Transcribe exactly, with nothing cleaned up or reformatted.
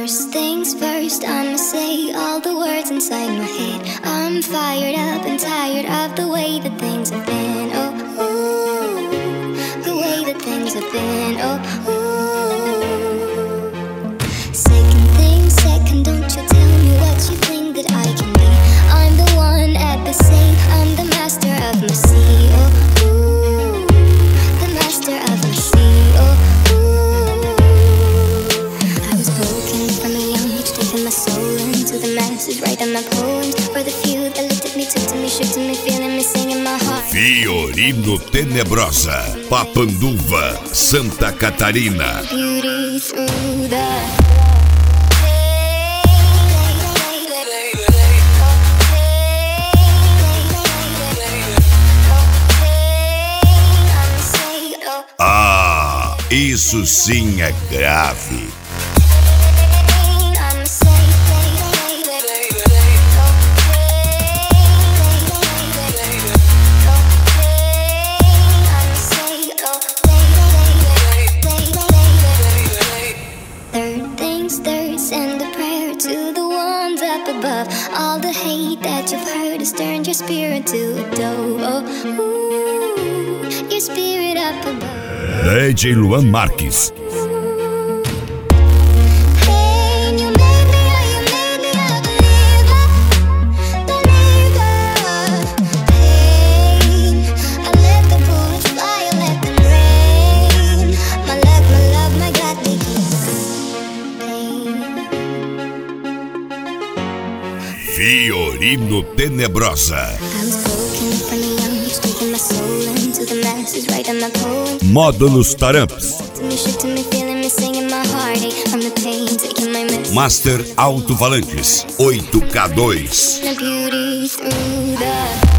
First things first, I'ma say all the words inside my head. I'm fired up and tired of the way that things have been. Oh, ooh, the way that things have been. Oh, ooh. Second thing, second, don't you tell me what you think that I can be. I'm the one at the sea, I'm the master of my sea. Oh, ooh, the master of my sea. Oh, my soul into the masses, writing my poems for the few that looked at me, took to me, shook to me, feeling me, singing my heart. Fiorino Tenebrosa, Papanduva, Santa Catarina. Beauty through the Ah, isso sim é grave. Send a prayer to the ones up above. All the hate that you've heard has turned your spirit to a dove. Oh, ooh, your spirit up above. D J Luan Marques. Fiorino Tenebrosa. Módulos Taramps. Master Alto-Falantes oito K dois.